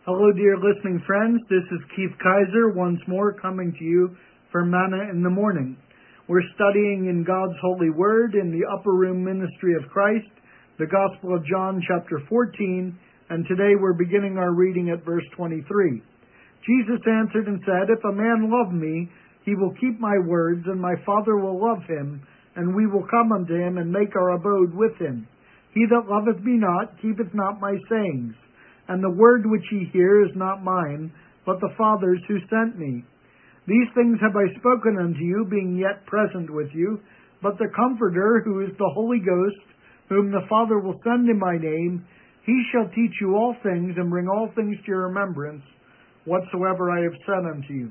Hello, dear listening friends. This is Keith Kaiser once more coming to you for Manna in the Morning. We're studying in God's Holy Word in the Upper Room Ministry of Christ, the Gospel of John chapter 14, and today we're beginning our reading at verse 23. Jesus answered and said, "If a man love me, he will keep my words, and my Father will love him, and we will come unto him and make our abode with him. He that loveth me not keepeth not my sayings. And the word which ye hear is not mine, but the Father's who sent me. These things have I spoken unto you, being yet present with you. But the Comforter, who is the Holy Ghost, whom the Father will send in my name, he shall teach you all things, and bring all things to your remembrance, whatsoever I have said unto you."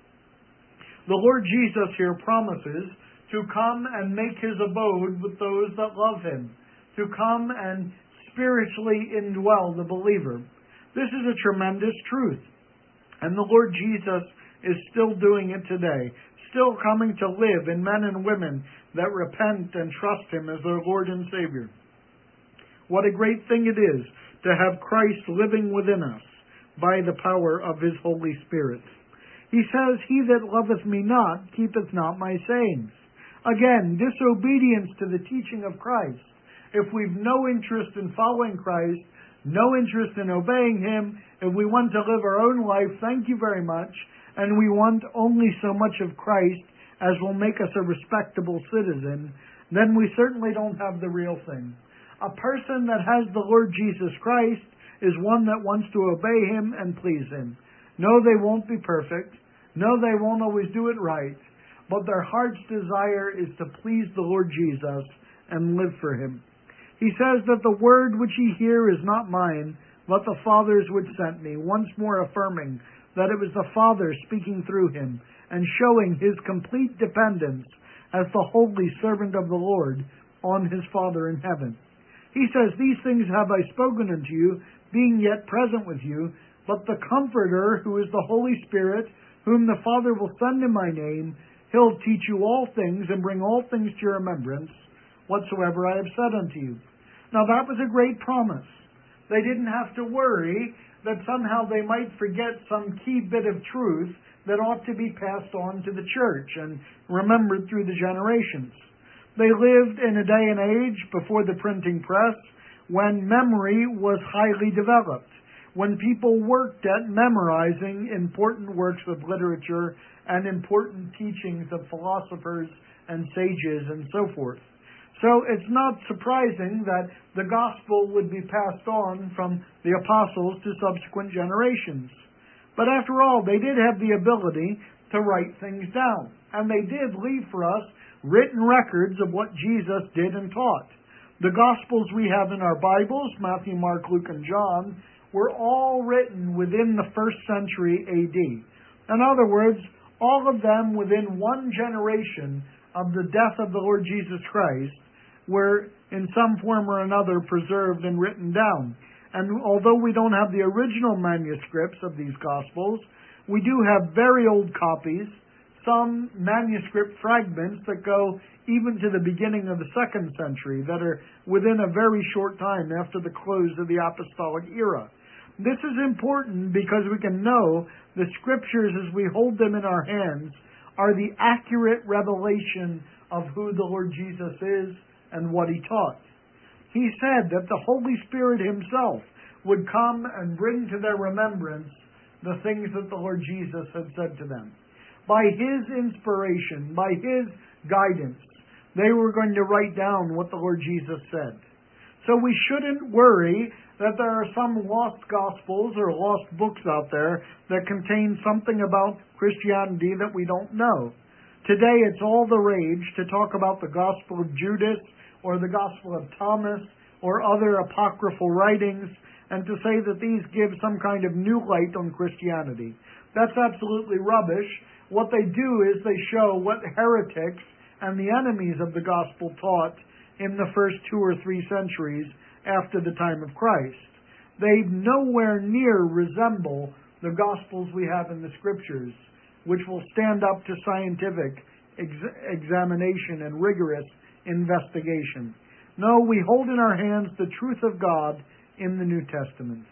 The Lord Jesus here promises to come and make his abode with those that love him, to come and spiritually indwell the believer. This is a tremendous truth, and the Lord Jesus is still doing it today, still coming to live in men and women that repent and trust him as their Lord and Savior. What a great thing it is to have Christ living within us by the power of his Holy Spirit. He says, "He that loveth me not keepeth not my sayings." Again, disobedience to the teaching of Christ. If we've no interest in following Christ, no interest in obeying him, if we want to live our own life, thank you very much, and we want only so much of Christ as will make us a respectable citizen, then we certainly don't have the real thing. A person that has the Lord Jesus Christ is one that wants to obey him and please him. No, they won't be perfect. No, they won't always do it right. But their heart's desire is to please the Lord Jesus and live for him. He says that the word which ye hear is not mine, but the Father's which sent me, once more affirming that it was the Father speaking through him and showing his complete dependence as the holy servant of the Lord on his Father in heaven. He says, "These things have I spoken unto you, being yet present with you, but the Comforter, who is the Holy Spirit, whom the Father will send in my name, he'll teach you all things and bring all things to your remembrance, whatsoever I have said unto you." Now that was a great promise. They didn't have to worry that somehow they might forget some key bit of truth that ought to be passed on to the church and remembered through the generations. They lived in a day and age before the printing press when memory was highly developed, when people worked at memorizing important works of literature and important teachings of philosophers and sages and so forth. So it's not surprising that the gospel would be passed on from the apostles to subsequent generations. But after all, they did have the ability to write things down, and they did leave for us written records of what Jesus did and taught. The gospels we have in our Bibles, Matthew, Mark, Luke, and John, were all written within the 1st century AD. In other words, all of them within one generation of the death of the Lord Jesus Christ were in some form or another preserved and written down. And although we don't have the original manuscripts of these Gospels, we do have very old copies, some manuscript fragments that go even to the beginning of the 2nd century that are within a very short time after the close of the apostolic era. This is important because we can know the Scriptures as we hold them in our hands are the accurate revelation of who the Lord Jesus is and what he taught. He said that the Holy Spirit himself would come and bring to their remembrance the things that the Lord Jesus had said to them. By his inspiration, by his guidance, they were going to write down what the Lord Jesus said. So we shouldn't worry that there are some lost gospels or lost books out there that contain something about Christianity that we don't know. Today it's all the rage to talk about the Gospel of Judas or the Gospel of Thomas or other apocryphal writings and to say that these give some kind of new light on Christianity. That's absolutely rubbish. What they do is they show what heretics and the enemies of the gospel taught in the first 2 or 3 centuries after the time of Christ. They nowhere near resemble the gospels we have in the Scriptures, which will stand up to scientific examination and rigorous investigation. No, we hold in our hands the truth of God in the New Testament.